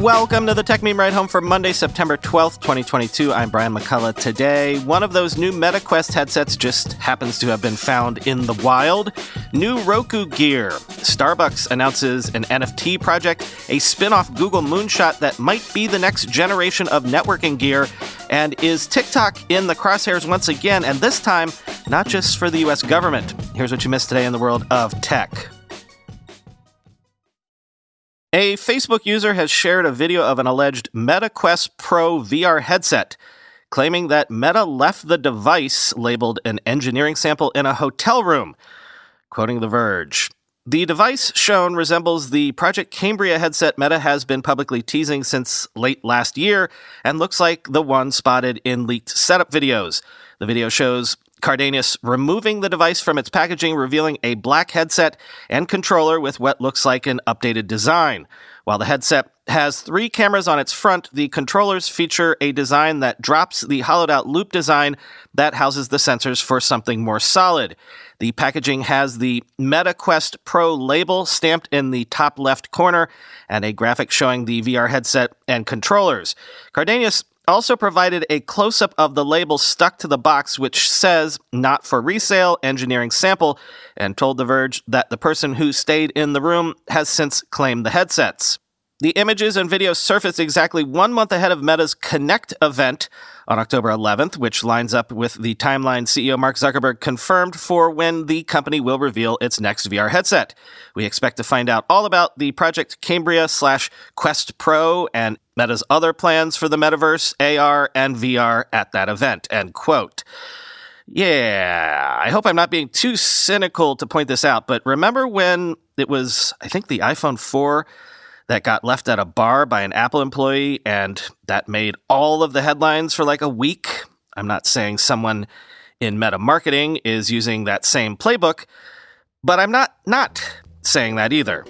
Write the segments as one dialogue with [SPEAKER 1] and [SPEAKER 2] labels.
[SPEAKER 1] Welcome to the Tech Meme Ride Home for Monday, September 12th, 2022. I'm Brian McCullough. Today, one of those new MetaQuest headsets just happens to have been found in the wild. New Roku gear. Starbucks announces an NFT project, a spin-off Google moonshot that might be the next generation of networking gear. And is TikTok in the crosshairs once again, and this time, not just for the U.S. government. Here's what you missed today in the world of tech. A Facebook user has shared a video of an alleged MetaQuest Pro VR headset, claiming that Meta left the device labeled an engineering sample in a hotel room. Quoting The Verge, the device shown resembles the Project Cambria headset Meta has been publicly teasing since late last year and looks like the one spotted in leaked setup videos. The video shows Cardenas removing the device from its packaging, revealing a black headset and controller with what looks like an updated design. While the headset has 3 cameras on its front, the controllers feature a design that drops the hollowed-out loop design that houses the sensors for something more solid. The packaging has the MetaQuest Pro label stamped in the top left corner and a graphic showing the VR headset and controllers. Cardenas also provided a close-up of the label stuck to the box, which says, "Not for resale, engineering sample," and told The Verge that the person who stayed in the room has since claimed the headsets. The images and videos surfaced exactly 1 month ahead of Meta's Connect event on October 11th, which lines up with the timeline CEO Mark Zuckerberg confirmed for when the company will reveal its next VR headset. We expect to find out all about the Project Cambria/Quest Pro and Meta's other plans for the metaverse, AR, and VR at that event, end quote. Yeah, I hope I'm not being too cynical to point this out, but remember when it was, I think, the iPhone 4 that got left at a bar by an Apple employee, and that made all of the headlines for like a week? I'm not saying someone in Meta marketing is using that same playbook, but I'm not saying that either.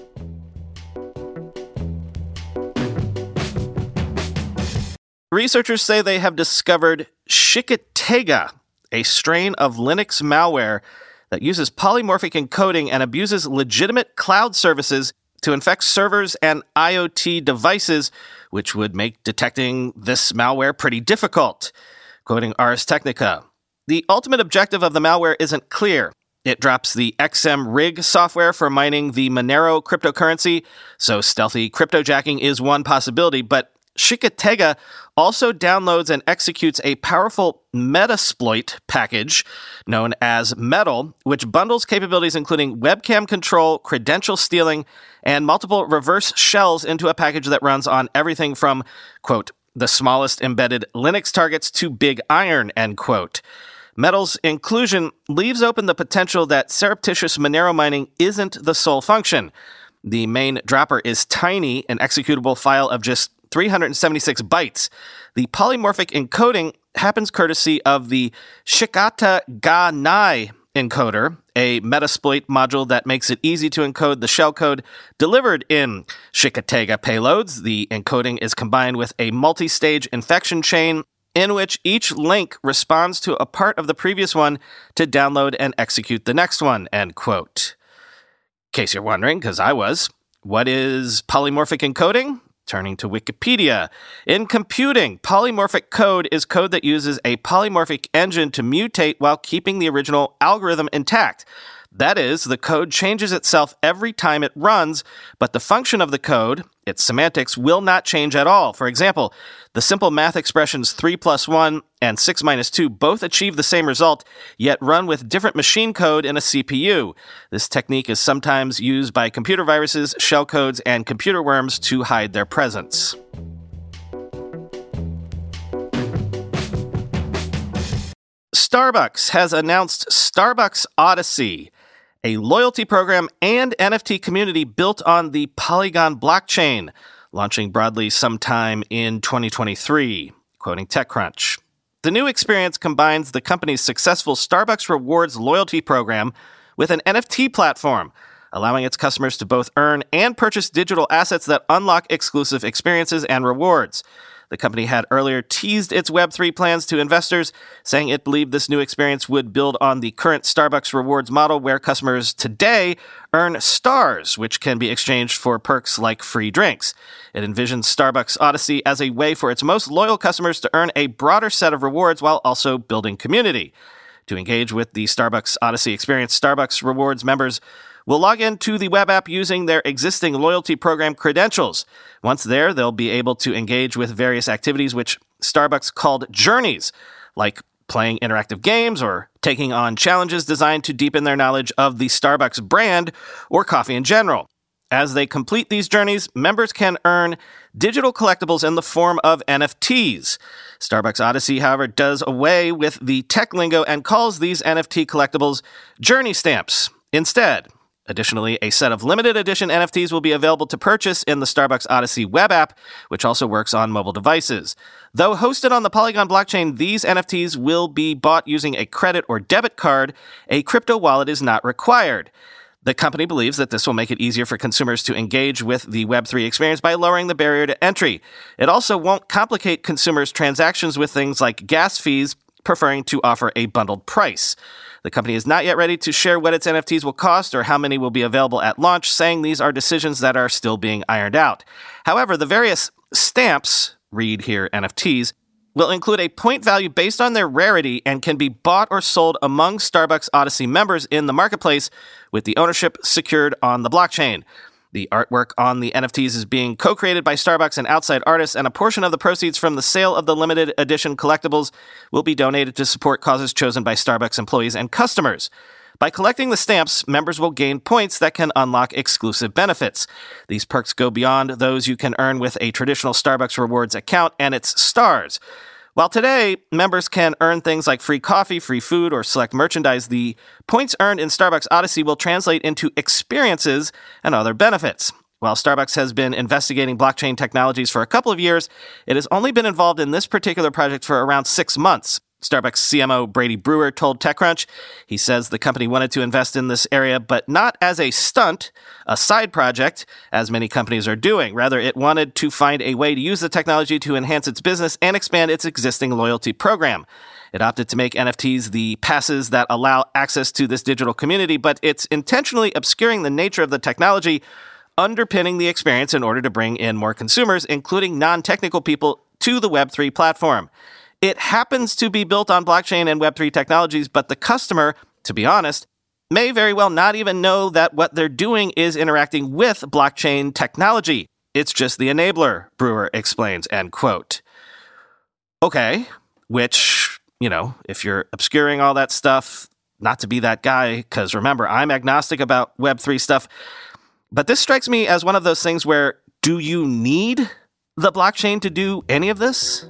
[SPEAKER 1] Researchers say they have discovered Shikatega, a strain of Linux malware that uses polymorphic encoding and abuses legitimate cloud services to infect servers and IoT devices, which would make detecting this malware pretty difficult. Quoting Ars Technica, the ultimate objective of the malware isn't clear. It drops the XMRig software for mining the Monero cryptocurrency, so stealthy cryptojacking is one possibility, but Shikatega also downloads and executes a powerful Metasploit package known as Metal, which bundles capabilities including webcam control, credential stealing, and multiple reverse shells into a package that runs on everything from, quote, the smallest embedded Linux targets to Big Iron, end quote. Metal's inclusion leaves open the potential that surreptitious Monero mining isn't the sole function. The main dropper is tiny, an executable file of just 376 bytes. The polymorphic encoding happens courtesy of the Shikata-ga-nai encoder, a Metasploit module that makes it easy to encode the shellcode delivered in Shikatega payloads. The encoding is combined with a multi-stage infection chain in which each link responds to a part of the previous one to download and execute the next one, end quote. In case you're wondering, because I was, what is polymorphic encoding? Turning to Wikipedia. In computing, polymorphic code is code that uses a polymorphic engine to mutate while keeping the original algorithm intact. That is, the code changes itself every time it runs, but the function of the code, its semantics, will not change at all. For example, the simple math expressions 3 plus 1 and 6 minus 2 both achieve the same result, yet run with different machine code in a CPU. This technique is sometimes used by computer viruses, shellcodes, and computer worms to hide their presence. Starbucks has announced Starbucks Odyssey, a loyalty program and NFT community built on the Polygon blockchain, launching broadly sometime in 2023, quoting TechCrunch. The new experience combines the company's successful Starbucks Rewards loyalty program with an NFT platform, allowing its customers to both earn and purchase digital assets that unlock exclusive experiences and rewards. The company had earlier teased its Web3 plans to investors, saying it believed this new experience would build on the current Starbucks rewards model where customers today earn stars, which can be exchanged for perks like free drinks. It envisions Starbucks Odyssey as a way for its most loyal customers to earn a broader set of rewards while also building community. To engage with the Starbucks Odyssey experience, Starbucks Rewards members will log into the web app using their existing loyalty program credentials. Once there, they'll be able to engage with various activities which Starbucks called journeys, like playing interactive games or taking on challenges designed to deepen their knowledge of the Starbucks brand or coffee in general. As they complete these journeys, members can earn digital collectibles in the form of NFTs. Starbucks Odyssey, however, does away with the tech lingo and calls these NFT collectibles journey stamps instead. Additionally, a set of limited edition NFTs will be available to purchase in the Starbucks Odyssey web app, which also works on mobile devices. Though hosted on the Polygon blockchain, these NFTs will be bought using a credit or debit card. A crypto wallet is not required. The company believes that this will make it easier for consumers to engage with the Web3 experience by lowering the barrier to entry. It also won't complicate consumers' transactions with things like gas fees, preferring to offer a bundled price. The company is not yet ready to share what its NFTs will cost or how many will be available at launch, saying these are decisions that are still being ironed out. However, the various stamps, read here NFTs, will include a point value based on their rarity and can be bought or sold among Starbucks Odyssey members in the marketplace with the ownership secured on the blockchain. The artwork on the NFTs is being co-created by Starbucks and outside artists, and a portion of the proceeds from the sale of the limited edition collectibles will be donated to support causes chosen by Starbucks employees and customers. By collecting the stamps, members will gain points that can unlock exclusive benefits. These perks go beyond those you can earn with a traditional Starbucks Rewards account and its stars. While today, members can earn things like free coffee, free food, or select merchandise, the points earned in Starbucks Odyssey will translate into experiences and other benefits. While Starbucks has been investigating blockchain technologies for a couple of years, it has only been involved in this particular project for around 6 months. Starbucks CMO Brady Brewer told TechCrunch he says the company wanted to invest in this area, but not as a stunt, a side project, as many companies are doing. Rather, it wanted to find a way to use the technology to enhance its business and expand its existing loyalty program. It opted to make NFTs the passes that allow access to this digital community, but it's intentionally obscuring the nature of the technology underpinning the experience in order to bring in more consumers, including non-technical people, to the Web3 platform. It happens to be built on blockchain and Web3 technologies, but the customer, to be honest, may very well not even know that what they're doing is interacting with blockchain technology. It's just the enabler, Brewer explains, end quote. Okay, which, if you're obscuring all that stuff, not to be that guy, because remember, I'm agnostic about Web3 stuff, but this strikes me as one of those things where, do you need the blockchain to do any of this?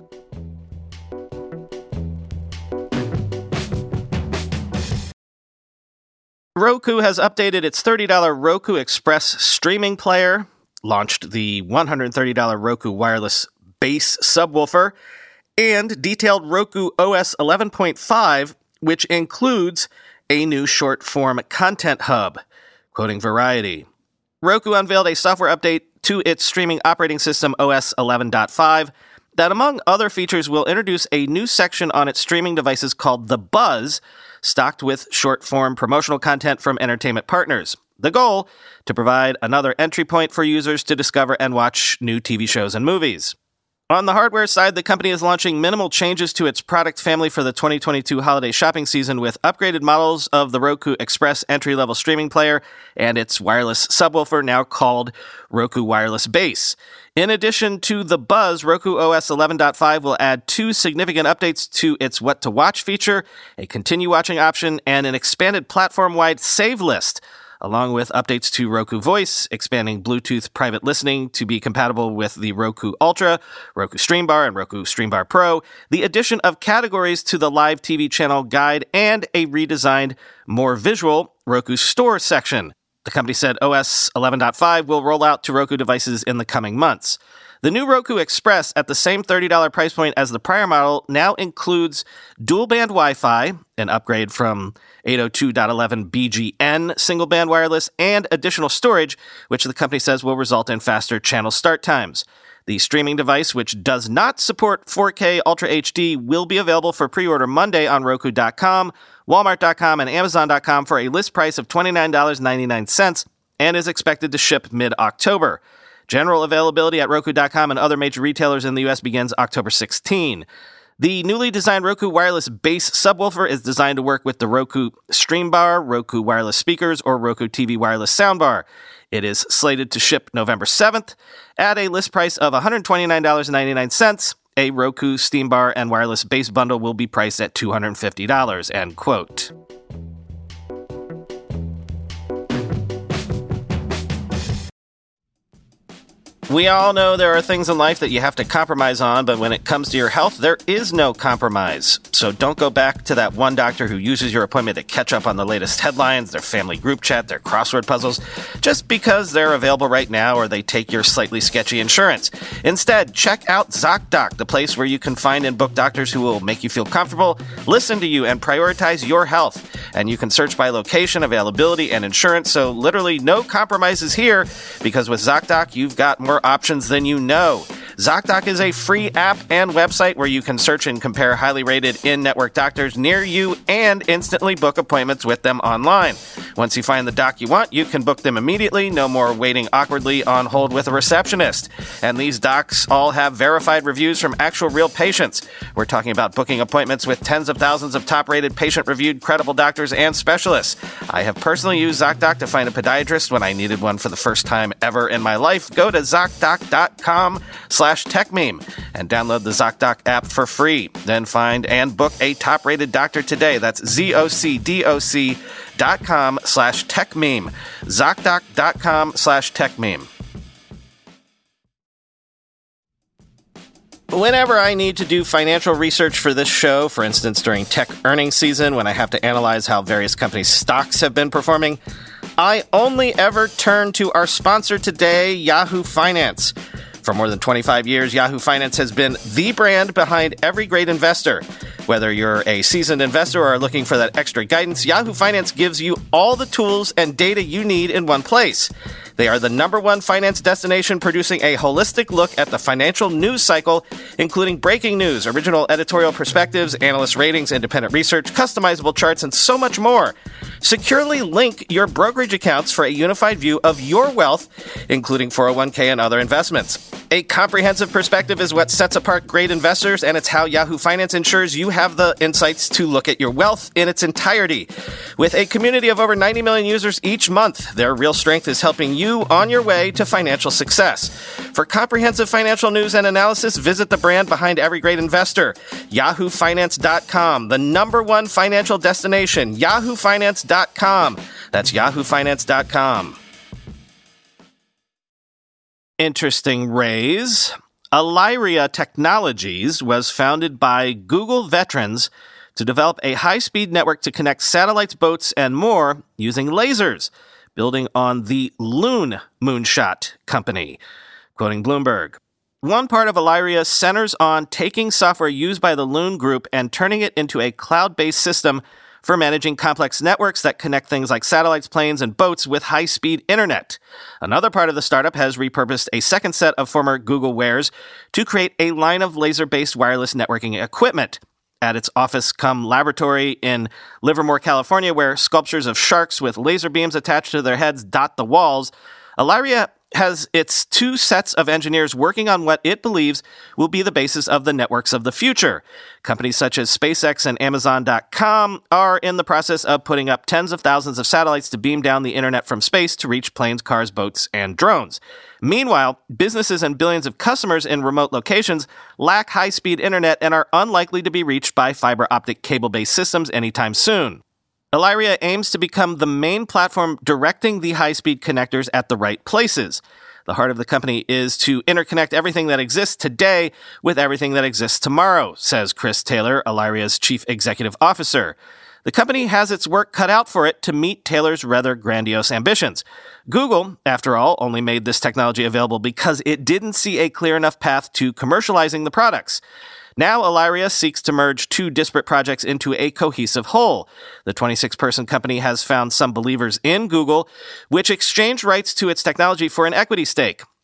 [SPEAKER 1] Roku has updated its $30 Roku Express streaming player, launched the $130 Roku wireless bass subwoofer, and detailed Roku OS 11.5, which includes a new short-form content hub. Quoting Variety, Roku unveiled a software update to its streaming operating system OS 11.5 that, among other features, will introduce a new section on its streaming devices called The Buzz, stocked with short-form promotional content from entertainment partners. The goal, to provide another entry point for users to discover and watch new TV shows and movies. On the hardware side, the company is launching minimal changes to its product family for the 2022 holiday shopping season with upgraded models of the Roku Express entry-level streaming player and its wireless subwoofer, now called Roku Wireless Bass. In addition to the Buzz, Roku OS 11.5 will add 2 significant updates to its What to Watch feature, a continue watching option, and an expanded platform-wide save list, along with updates to Roku Voice, expanding Bluetooth private listening to be compatible with the Roku Ultra, Roku Stream Bar, and Roku Stream Bar Pro, the addition of categories to the live TV channel guide, and a redesigned, more visual Roku Store section. The company said OS 11.5 will roll out to Roku devices in the coming months. The new Roku Express, at the same $30 price point as the prior model, now includes dual-band Wi-Fi, an upgrade from 802.11 BGN single-band wireless, and additional storage, which the company says will result in faster channel start times. The streaming device, which does not support 4K Ultra HD, will be available for pre-order Monday on Roku.com, Walmart.com, and Amazon.com for a list price of $29.99 and is expected to ship mid-October. General availability at Roku.com and other major retailers in the U.S. begins October 16. The newly designed Roku wireless bass subwoofer is designed to work with the Roku Stream Bar, Roku wireless speakers, or Roku TV wireless soundbar. It is slated to ship November 7th at a list price of $129.99. A Roku Steam Bar and wireless bass bundle will be priced at $250, end quote. We all know there are things in life that you have to compromise on, but when it comes to your health, there is no compromise. So don't go back to that one doctor who uses your appointment to catch up on the latest headlines, their family group chat, their crossword puzzles, just because they're available right now or they take your slightly sketchy insurance. Instead, check out ZocDoc, the place where you can find and book doctors who will make you feel comfortable, listen to you, and prioritize your health. And you can search by location, availability, and insurance, so literally no compromises here, because with ZocDoc, you've got more options than you know. ZocDoc is a free app and website where you can search and compare highly rated in-network doctors near you and instantly book appointments with them online. Once you find the doc you want, you can book them immediately, no more waiting awkwardly on hold with a receptionist. And these docs all have verified reviews from actual real patients. We're talking about booking appointments with tens of thousands of top-rated, patient-reviewed, credible doctors and specialists. I have personally used ZocDoc to find a podiatrist when I needed one for the first time ever in my life. Go to ZocDoc.com/TechMeme and download the ZocDoc app for free. Then find and book a top-rated doctor today. That's ZocDoc.com/TechMeme. ZocDoc.com/TechMeme. Whenever I need to do financial research for this show, for instance during tech earnings season when I have to analyze how various companies' stocks have been performing, I only ever turn to our sponsor today, Yahoo Finance. For more than 25 years, Yahoo Finance has been the brand behind every great investor. Whether you're a seasoned investor or are looking for that extra guidance, Yahoo Finance gives you all the tools and data you need in one place. They are the #1 finance destination, producing a holistic look at the financial news cycle, including breaking news, original editorial perspectives, analyst ratings, independent research, customizable charts, and so much more. Securely link your brokerage accounts for a unified view of your wealth, including 401k and other investments. A comprehensive perspective is what sets apart great investors, and it's how Yahoo Finance ensures you have the insights to look at your wealth in its entirety. With a community of over 90 million users each month, their real strength is helping you on your way to financial success. For comprehensive financial news and analysis, visit the brand behind every great investor, yahoofinance.com, the #1 financial destination, yahoofinance.com. That's yahoofinance.com. Interesting raise. Illyria Technologies was founded by Google veterans to develop a high-speed network to connect satellites, boats, and more using lasers, building on the Loon Moonshot Company. Quoting Bloomberg, one part of Illyria centers on taking software used by the Loon Group and turning it into a cloud-based system for managing complex networks that connect things like satellites, planes, and boats with high-speed internet. Another part of the startup has repurposed a second set of former Google wares to create a line of laser-based wireless networking equipment. At its office-cum-laboratory in Livermore, California, where sculptures of sharks with laser beams attached to their heads dot the walls, Illyria has its 2 sets of engineers working on what it believes will be the basis of the networks of the future. Companies such as SpaceX and Amazon.com are in the process of putting up tens of thousands of satellites to beam down the internet from space to reach planes, cars, boats, and drones. Meanwhile, businesses and billions of customers in remote locations lack high-speed internet and are unlikely to be reached by fiber optic cable-based systems anytime soon. Illyria aims to become the main platform directing the high-speed connectors at the right places. The heart of the company is to interconnect everything that exists today with everything that exists tomorrow, says Chris Taylor, Illyria's chief executive officer. The company has its work cut out for it to meet Taylor's rather grandiose ambitions. Google, after all, only made this technology available because it didn't see a clear enough path to commercializing the products. Now, Illyria seeks to merge 2 disparate projects into a cohesive whole. The 26-person company has found some believers in Google, which exchanged rights to its technology for an equity stake.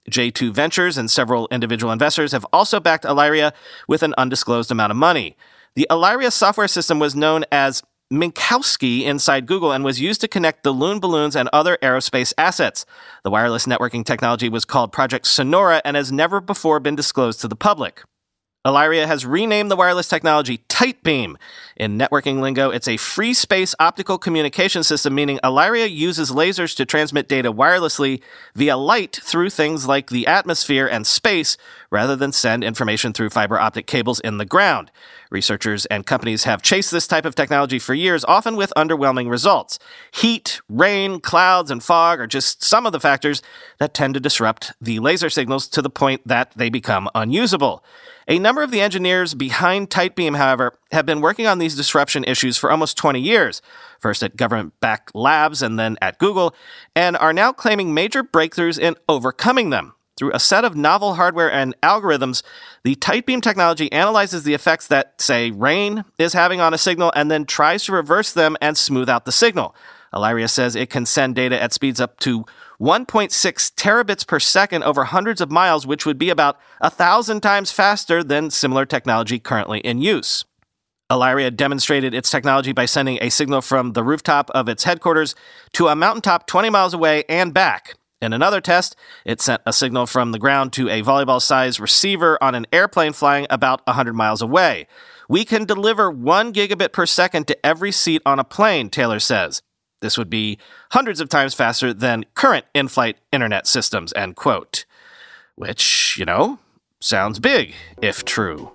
[SPEAKER 1] J2 Ventures and several individual investors have also backed Illyria with an undisclosed amount of money. The Illyria software system was known as Minkowski inside Google and was used to connect the Loon balloons and other aerospace assets. The wireless networking technology was called Project Sonora and has never before been disclosed to the public. Illyria has renamed the wireless technology Tightbeam. In networking lingo, it's a free space optical communication system, meaning Illyria uses lasers to transmit data wirelessly via light through things like the atmosphere and space, rather than send information through fiber optic cables in the ground. Researchers and companies have chased this type of technology for years, often with underwhelming results. Heat, rain, clouds, and fog are just some of the factors that tend to disrupt the laser signals to the point that they become unusable. A number of the engineers behind Tightbeam, however, have been working on these disruption issues for almost 20 years, first at government-backed labs and then at Google, and are now claiming major breakthroughs in overcoming them. Through a set of novel hardware and algorithms, the Tightbeam technology analyzes the effects that, say, rain is having on a signal and then tries to reverse them and smooth out the signal. Illyria says it can send data at speeds up to 1.6 terabits per second over hundreds of miles, which would be about 1,000 times faster than similar technology currently in use. Illyria demonstrated its technology by sending a signal from the rooftop of its headquarters to a mountaintop 20 miles away and back. In another test, it sent a signal from the ground to a volleyball-sized receiver on an airplane flying about 100 miles away. We can deliver 1 gigabit per second to every seat on a plane, Taylor says. This would be hundreds of times faster than current in-flight internet systems, end quote. Which, sounds big, if true.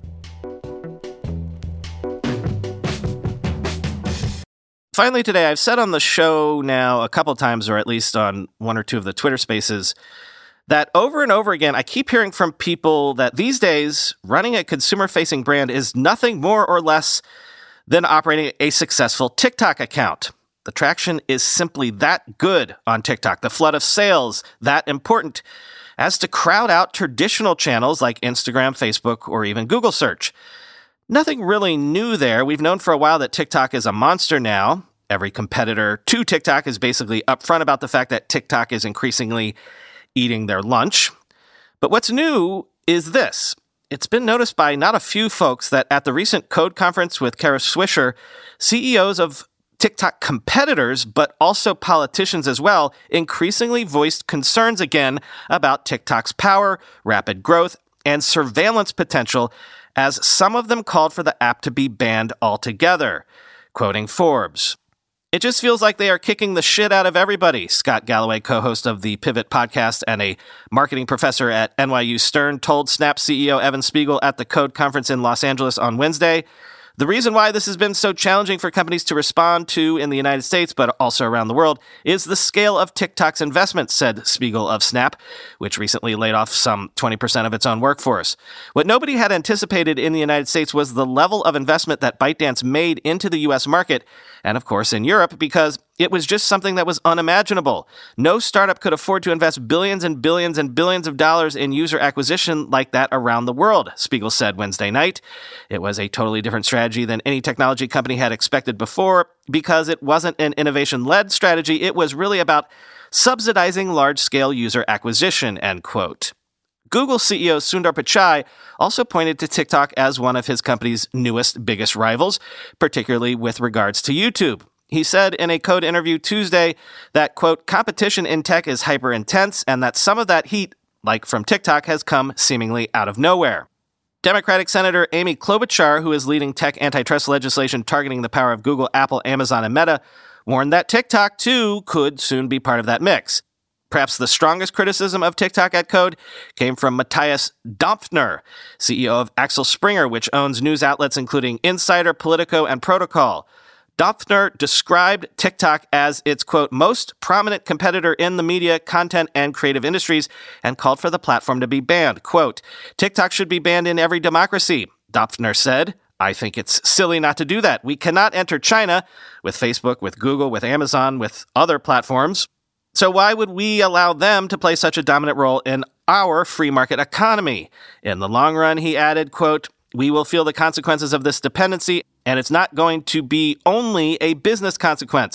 [SPEAKER 1] Finally today, I've said on the show now a couple times, or at least on one or two of the Twitter spaces, that over and over again, I keep hearing from people that these days, running a consumer-facing brand is nothing more or less than operating a successful TikTok account. The traction is simply that good on TikTok. The flood of sales, that important, as to crowd out traditional channels like Instagram, Facebook, or even Google search. Nothing really new there. We've known for a while that TikTok is a monster now. Every competitor to TikTok is basically upfront about the fact that TikTok is increasingly eating their lunch. But what's new is this. It's been noticed by not a few folks that at the recent Code conference with Kara Swisher, CEOs of TikTok competitors, but also politicians as well, increasingly voiced concerns again about TikTok's power, rapid growth, and surveillance potential, as some of them called for the app to be banned altogether. Quoting Forbes, "It just feels like they are kicking the shit out of everybody," Scott Galloway, co-host of the Pivot podcast and a marketing professor at NYU Stern, told Snap CEO Evan Spiegel at the Code conference in Los Angeles on Wednesday. The reason why this has been so challenging for companies to respond to in the United States, but also around the world, is the scale of TikTok's investment, said Spiegel of Snap, which recently laid off some 20% of its own workforce. What nobody had anticipated in the United States was the level of investment that ByteDance made into the U.S. market, and of course in Europe, because it was just something that was unimaginable. No startup could afford to invest billions and billions and billions of dollars in user acquisition like that around the world, Spiegel said Wednesday night. It was a totally different strategy than any technology company had expected before, because it wasn't an innovation-led strategy. It was really about subsidizing large-scale user acquisition, end quote. Google CEO Sundar Pichai also pointed to TikTok as one of his company's newest, biggest rivals, particularly with regards to YouTube. He said in a Code interview Tuesday that, quote, competition in tech is hyper-intense and that some of that heat, like from TikTok, has come seemingly out of nowhere. Democratic Senator Amy Klobuchar, who is leading tech antitrust legislation targeting the power of Google, Apple, Amazon, and Meta, warned that TikTok, too, could soon be part of that mix. Perhaps the strongest criticism of TikTok at Code came from Matthias Döpfner, CEO of Axel Springer, which owns news outlets including Insider, Politico, and Protocol. Döpfner described TikTok as its, quote, most prominent competitor in the media, content, and creative industries, and called for the platform to be banned. Quote, TikTok should be banned in every democracy, Döpfner said. I think it's silly not to do that. We cannot enter China with Facebook, with Google, with Amazon, with other platforms. So why would we allow them to play such a dominant role in our free market economy? In the long run, he added, quote, we will feel the consequences of this dependency, and it's not going to be only a business consequence.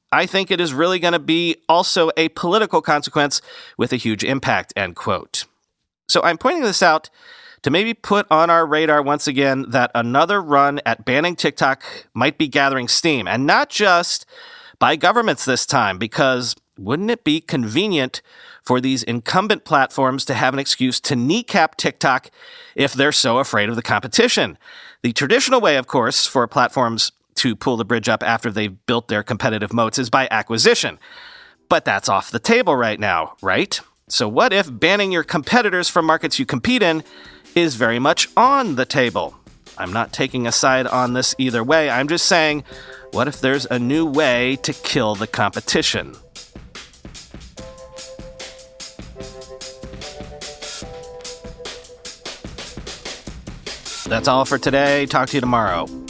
[SPEAKER 1] I think it is really going to be also a political consequence with a huge impact, end quote. So I'm pointing this out to maybe put on our radar once again that another run at banning TikTok might be gathering steam, and not just by governments this time, because wouldn't it be convenient for these incumbent platforms to have an excuse to kneecap TikTok if they're so afraid of the competition? The traditional way, of course, for platforms to pull the bridge up after they've built their competitive moats is by acquisition. But that's off the table right now, right? So what if banning your competitors from markets you compete in is very much on the table? I'm not taking a side on this either way. I'm just saying, what if there's a new way to kill the competition? That's all for today. Talk to you tomorrow.